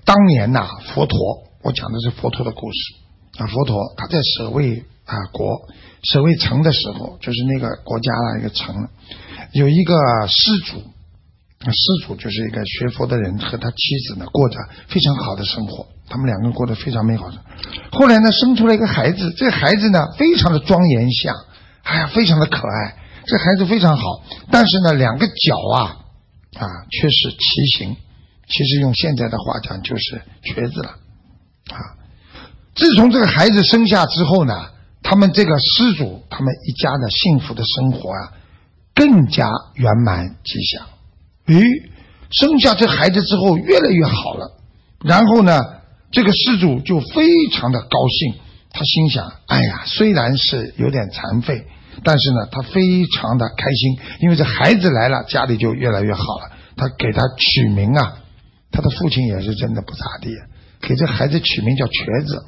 当年呐，佛陀，我讲的是佛陀的故事啊。佛陀他在舍卫舍卫城的时候，就是那个国家的一个城，有一个施主，施主就是一个学佛的人，和他妻子呢过着非常好的生活，他们两个过得非常美好的。后来呢，生出了一个孩子，这个孩子呢非常的庄严相，非常的可爱，这孩子非常好，但是呢两个脚却是畸形，其实用现在的话讲就是瘸子了自从这个孩子生下之后呢，他们这个施主他们一家的幸福的生活更加圆满吉祥。生下这孩子之后越来越好了，然后呢这个施主就非常的高兴，他心想虽然是有点残废，但是呢他非常的开心，因为这孩子来了，家里就越来越好了。他给他取名他的父亲也是真的不咋地，给这孩子取名叫瘸子。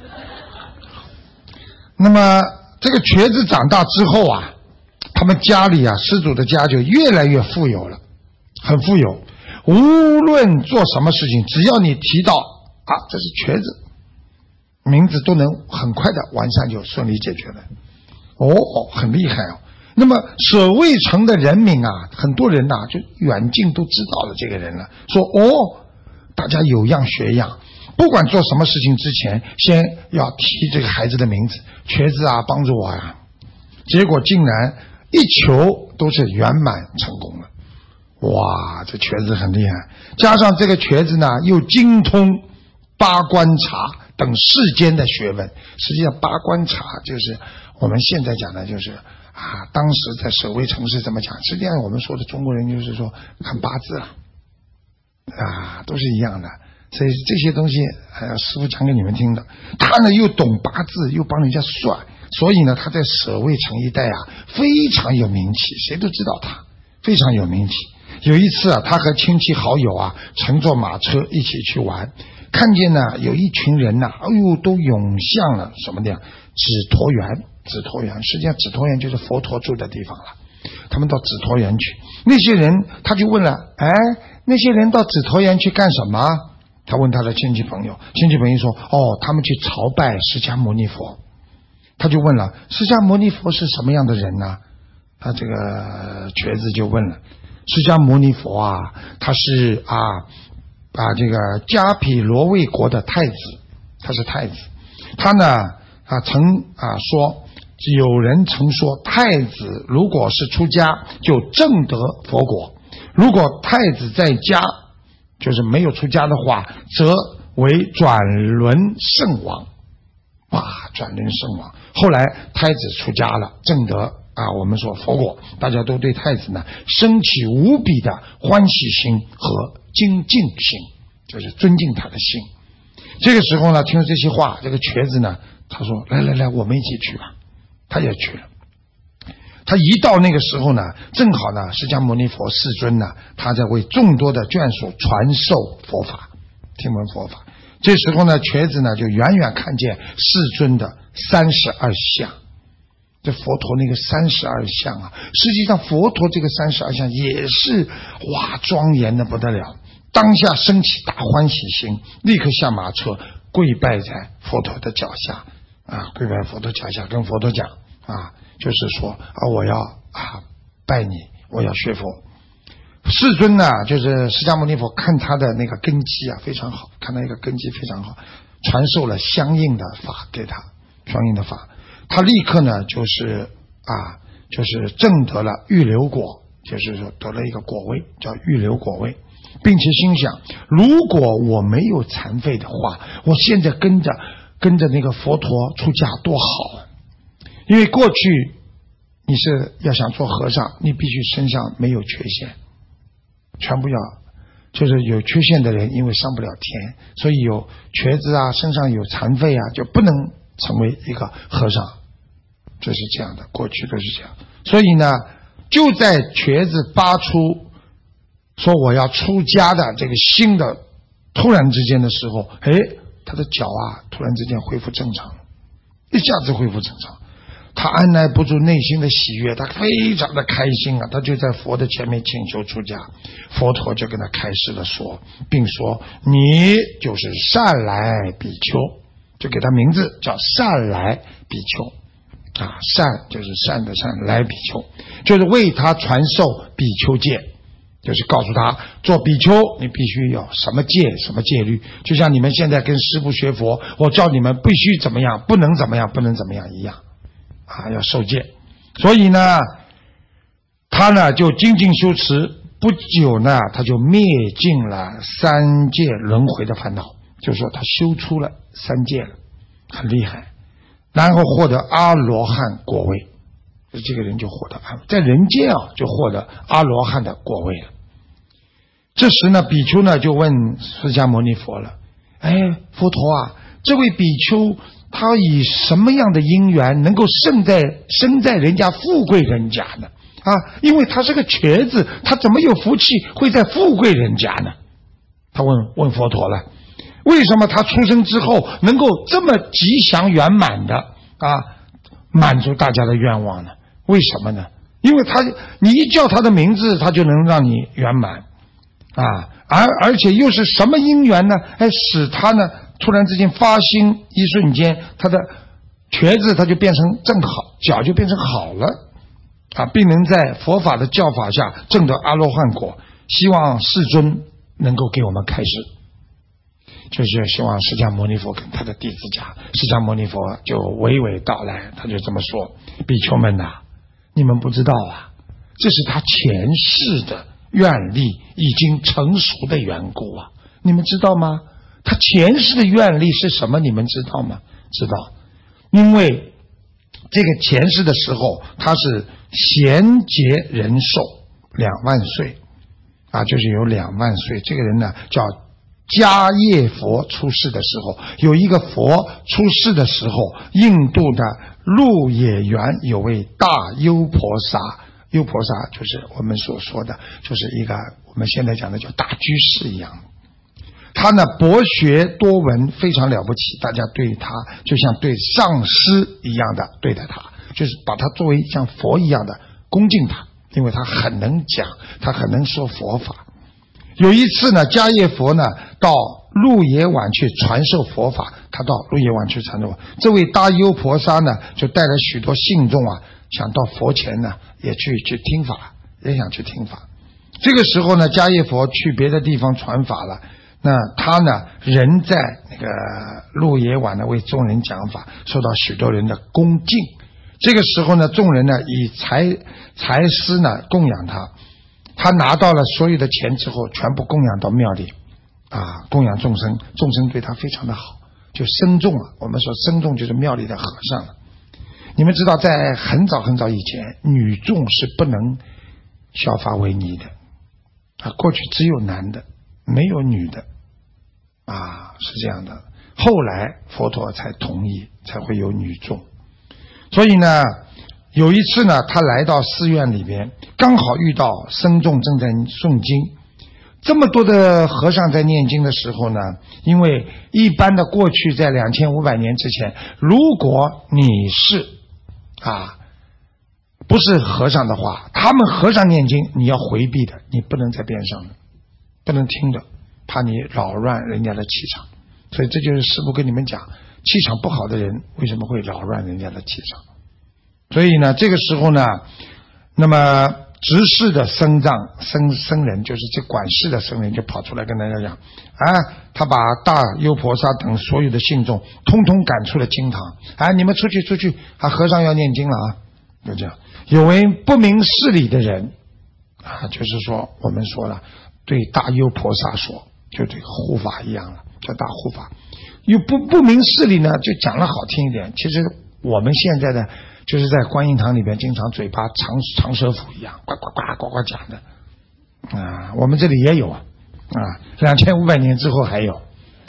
那么这个瘸子长大之后他们家里施主的家就越来越富有了，很富有，无论做什么事情，只要你提到这是瘸子，名字都能很快的完善，就顺利解决了。很厉害那么舍卫城的人民很多人就远近都知道了这个人了，说大家有样学样，不管做什么事情之前先要提这个孩子的名字，瘸子帮助我结果竟然一求都是圆满成功了。哇，这瘸子很厉害，加上这个瘸子呢又精通八观察等世间的学问。实际上八观察就是我们现在讲的就是当时在舍卫城是这么讲，实际上我们说的中国人就是说看八字了都是一样的。所以这些东西师父讲给你们听的。他呢又懂八字，又帮人家算，所以呢他在舍卫城一带非常有名气，谁都知道他非常有名气。有一次他和亲戚好友乘坐马车一起去玩，看见呢有一群人都涌向了什么的指陀园。指陀园实际上指陀园就是佛陀住的地方了，他们到指陀园去。那些人他就问了，那些人到指陀园去干什么？他问他的亲戚朋友，亲戚朋友说他们去朝拜释迦牟尼佛。他就问了，释迦牟尼佛是什么样的人呢？他这个瘸子就问了，释迦牟尼佛他是这个迦毗罗卫国的太子，他是太子。他呢曾说，有人曾说太子如果是出家就证得佛果，如果太子在家就是没有出家的话，则为转轮圣王。转轮圣王。后来太子出家了，证得我们说佛果，大家都对太子呢升起无比的欢喜心和精进心，就是尊敬他的心。这个时候呢，听了这些话，这个瘸子呢他说来我们一起去吧。他也去了。他一到那个时候呢，正好呢释迦牟尼佛世尊呢他在为众多的眷属传授佛法，听闻佛法。这时候呢瘸子呢就远远看见世尊的32相。这佛陀那个32相实际上佛陀这个32相也是庄严的不得了。当下升起大欢喜心，立刻下马车跪拜在佛陀的脚下跪拜佛陀脚下，跟佛陀讲就是说我要拜你，我要学佛。世尊呢就是释迦牟尼佛看他的那个根基非常好，看他一个根基非常好，传授了相应的法给他，相应的法。他立刻呢就是证得了预流果，就是说得了一个果位叫预流果位，并且心想，如果我没有残废的话，我现在跟着那个佛陀出家多好因为过去你是要想做和尚，你必须身上没有缺陷，全部要就是有缺陷的人因为上不了天，所以有瘸子身上有残废就不能成为一个和尚，这是这样的，过去都是这样。所以呢就在瘸子发出说我要出家的这个心的突然之间的时候，他的脚突然之间恢复正常，一下子恢复正常。 他按耐不住内心的喜悦，他非常的开心啊，他就在佛的前面请求出家。佛陀就跟他开示了说，并说你就是善来比丘，就给他名字叫善来比丘啊，善就是善的善，来比丘就是为他传授比丘戒，就是告诉他做比丘你必须有什么戒什么戒律，就像你们现在跟师父学佛，我教你们必须怎么样，不能怎么样，不能怎么样一样啊，要受戒。所以呢他呢就精进修持，不久呢他就灭尽了三界轮回的烦恼，就是说他修出了三界了，很厉害，然后获得阿罗汉果位。这个人就获得在人间啊就获得阿罗汉的果位了。这时呢比丘呢就问释迦牟尼佛了，佛陀啊，这位比丘他以什么样的因缘能够生在人家富贵人家呢？啊，因为他是个瘸子，他怎么有福气会在富贵人家呢？他问佛陀了，为什么他出生之后能够这么吉祥圆满的啊，满足大家的愿望呢？为什么呢？因为你一叫他的名字，他就能让你圆满啊，而且又是什么因缘呢？使他呢突然之间发心，一瞬间他的瘸子他就变成正好，脚就变成好了啊，并能在佛法的教法下证得阿罗汉果。希望世尊能够给我们开示，就是希望释迦牟尼佛跟他的弟子讲。释迦牟尼佛就娓娓道来，他就这么说，比丘们啊，你们不知道啊，这是他前世的愿力已经成熟的缘故啊，你们知道吗？他前世的愿力是什么？你们知道吗？知道，因为这个前世的时候他是贤劫人寿2万岁啊，就是有2万岁。这个人呢叫迦叶佛出世的时候，有一个佛出世的时候，印度的鹿野园有位大优婆沙，优婆沙就是我们所说的，就是一个我们现在讲的叫大居士一样。他呢博学多闻，非常了不起，大家对他就像对上师一样的对待他，就是把他作为像佛一样的恭敬他，因为他很能讲，他很能说佛法。有一次呢，迦叶佛呢到鹿野苑去传授佛法，他到鹿野苑去传授，这位大优婆沙呢就带了许多信众啊，想到佛前呢也去听法，也想去听法。这个时候呢，迦叶佛去别的地方传法了，那他呢人在那个鹿野苑呢为众人讲法，受到许多人的恭敬。这个时候呢，众人呢以财施呢供养他，他拿到了所有的钱之后，全部供养到庙里啊，供养众生，众生对他非常的好，就僧众啊，我们说僧众就是庙里的和尚了。你们知道在很早很早以前，女众是不能削发为尼的啊，过去只有男的没有女的啊，是这样的。后来佛陀才同意，才会有女众。所以呢有一次呢，他来到寺院里边，刚好遇到僧众正在诵经。这么多的和尚在念经的时候呢，因为一般的过去在2500年之前，如果你是不是和尚的话，他们和尚念经你要回避的，你不能在边上的，不能听的，怕你扰乱人家的气场。所以这就是师父跟你们讲，气场不好的人为什么会扰乱人家的气场。所以呢这个时候呢，那么执事的僧人，就是这管事的僧人就跑出来跟大家讲他把大优婆沙等所有的信众通通赶出了经堂，你们出去和尚要念经了就这样。有位不明事理的人就是说我们说了，对大优婆沙说，就这个护法一样了，叫大护法。有不明事理呢，就讲了好听一点，其实我们现在的就是在观音堂里边经常嘴巴长舌妇一样，呱呱呱呱呱讲的我们这里也有2500年之后还有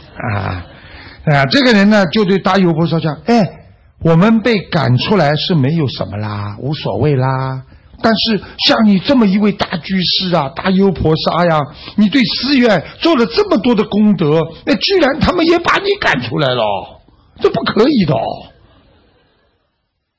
这个人呢就对大优婆沙讲，我们被赶出来是没有什么啦，无所谓啦，但是像你这么一位大居士大优婆沙呀，你对寺院做了这么多的功德，那居然他们也把你赶出来了，这不可以的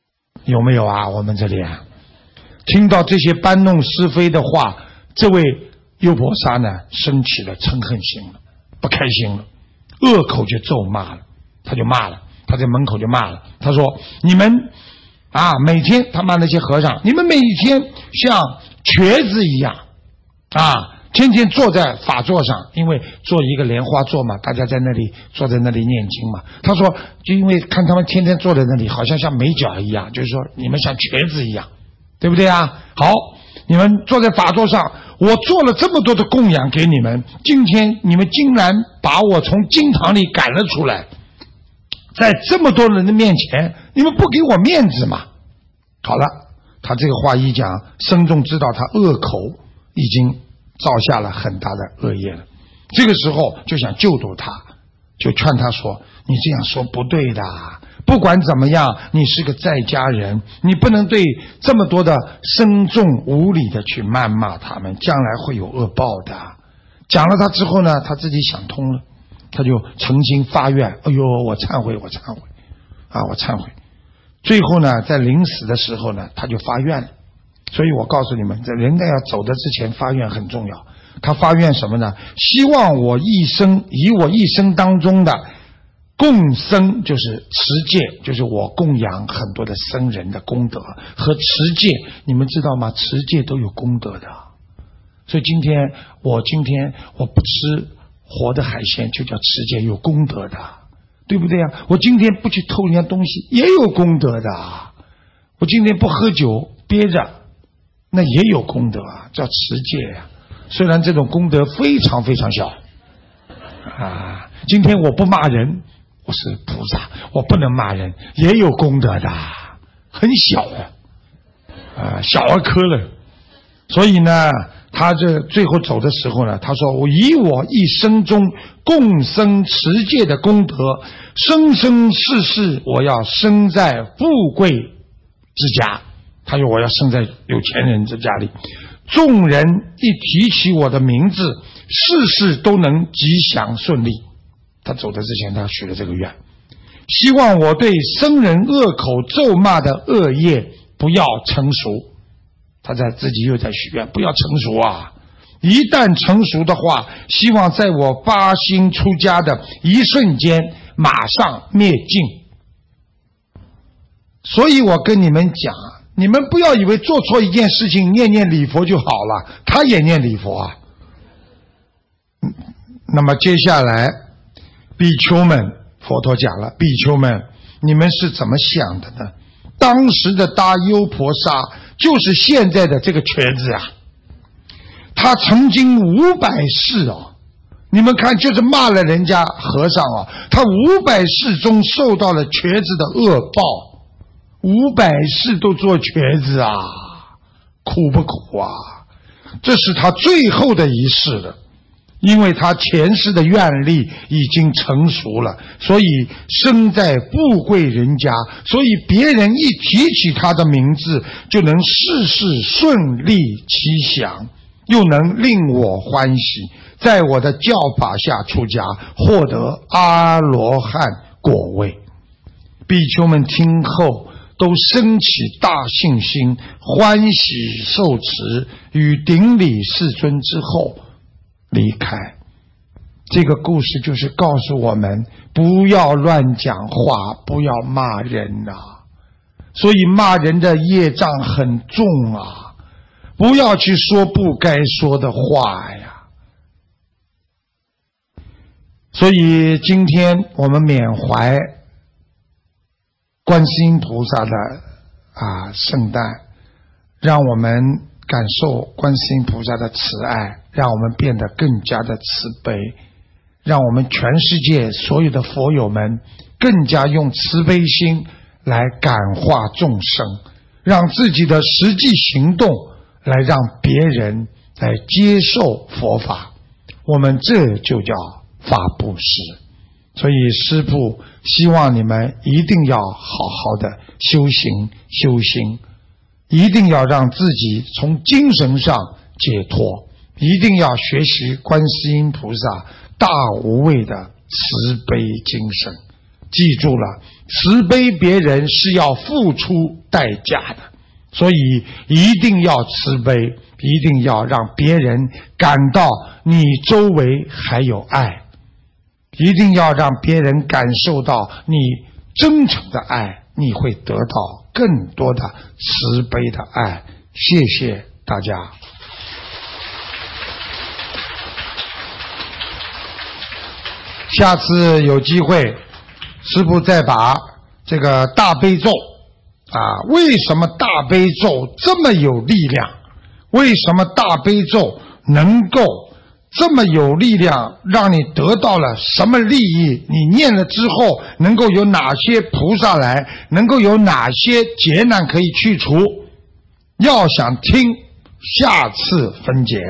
有没有啊？我们这里啊，听到这些搬弄是非的话，这位优婆沙呢，升起了嗔恨心了，不开心了，恶口就咒骂了，他就骂了，他在门口就骂了，他说：“你们啊，每天他骂那些和尚，你们每天像瘸子一样啊。”天天坐在法座上，因为做一个莲花座嘛，大家在那里坐在那里念经嘛。他说，就因为看他们天天坐在那里，好像没脚一样，就是说你们像瘸子一样，对不对啊？好，你们坐在法座上，我做了这么多的供养给你们，今天你们竟然把我从经堂里赶了出来，在这么多人的面前，你们不给我面子嘛？好了，他这个话一讲，僧众知道他恶口已经造下了很大的恶业了，这个时候就想救度他，就劝他说：“你这样说不对的，不管怎么样，你是个在家人，你不能对这么多的僧众无理的去谩骂他们，将来会有恶报的。”讲了他之后呢，他自己想通了，他就诚心发愿：“哎呦，我忏悔，我忏悔，啊，我忏悔。”最后呢，在临死的时候呢，他就发愿了。所以我告诉你们，这人在要走的之前发愿很重要。他发愿什么呢？希望以我一生当中的供僧，就是持戒，就是我供养很多的僧人的功德和持戒，你们知道吗？持戒都有功德的。所以今天我不吃活的海鲜，就叫持戒，有功德的，对不对啊？我今天不去偷人家东西，也有功德的。我今天不喝酒憋着，那也有功德啊，叫持戒啊。虽然这种功德非常非常小啊。今天我不骂人，我是菩萨，我不能骂人，也有功德的，很小啊，小儿科了。所以呢，他这最后走的时候呢，他说：“我以我一生中供僧持戒的功德，生生世世我要生在富贵之家。”他说我要生在有钱人之家里，众人一提起我的名字，事事都能吉祥顺利。他走的之前他许了这个愿，希望我对僧人恶口咒骂的恶业不要成熟。他自己又在许愿，不要成熟啊，一旦成熟的话，希望在我发心出家的一瞬间马上灭尽。所以我跟你们讲，你们不要以为做错一件事情念念礼佛就好了，他也念礼佛啊。那么接下来比丘们，佛陀讲了，比丘们，你们是怎么想的呢？当时的大优婆沙就是现在的这个瘸子啊，他曾经500世哦，你们看，就是骂了人家和尚哦，他500世中受到了瘸子的恶报，500世都做瘸子啊，苦不苦啊？这是他最后的一世了，因为他前世的愿力已经成熟了，所以生在富贵人家，所以别人一提起他的名字，就能事事顺利吉祥，又能令我欢喜，在我的教法下出家，获得阿罗汉果位。比丘们听后都升起大信心，欢喜受持，与顶礼世尊之后离开。这个故事就是告诉我们，不要乱讲话，不要骂人啊。所以骂人的业障很重啊，不要去说不该说的话呀。所以今天我们缅怀观世音菩萨的圣诞，让我们感受观世音菩萨的慈爱，让我们变得更加的慈悲，让我们全世界所有的佛友们更加用慈悲心来感化众生，让自己的实际行动来让别人来接受佛法，我们这就叫法布施。所以师父希望你们一定要好好的修行修心，一定要让自己从精神上解脱，一定要学习观世音菩萨大无畏的慈悲精神。记住了， 慈悲别人是要付出代价的，所以一定要慈悲，一定要让别人感到你周围还有爱，一定要让别人感受到你真诚的爱，你会得到更多的慈悲的爱。谢谢大家。下次有机会，师父再把这个大悲咒为什么大悲咒这么有力量？为什么大悲咒能够这么有力量，让你得到了什么利益？你念了之后能够有哪些菩萨来，能够有哪些劫难可以去除？要想听，下次分解。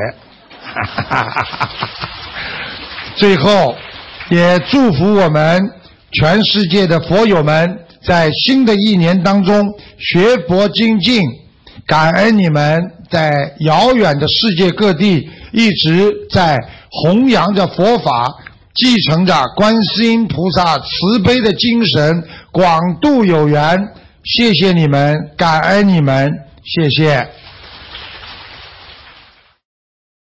最后也祝福我们全世界的佛友们在新的一年当中学佛精进，感恩你们在遥远的世界各地一直在弘扬着佛法，继承着观世音菩萨慈悲的精神，广度有缘。谢谢你们，感恩你们，谢谢。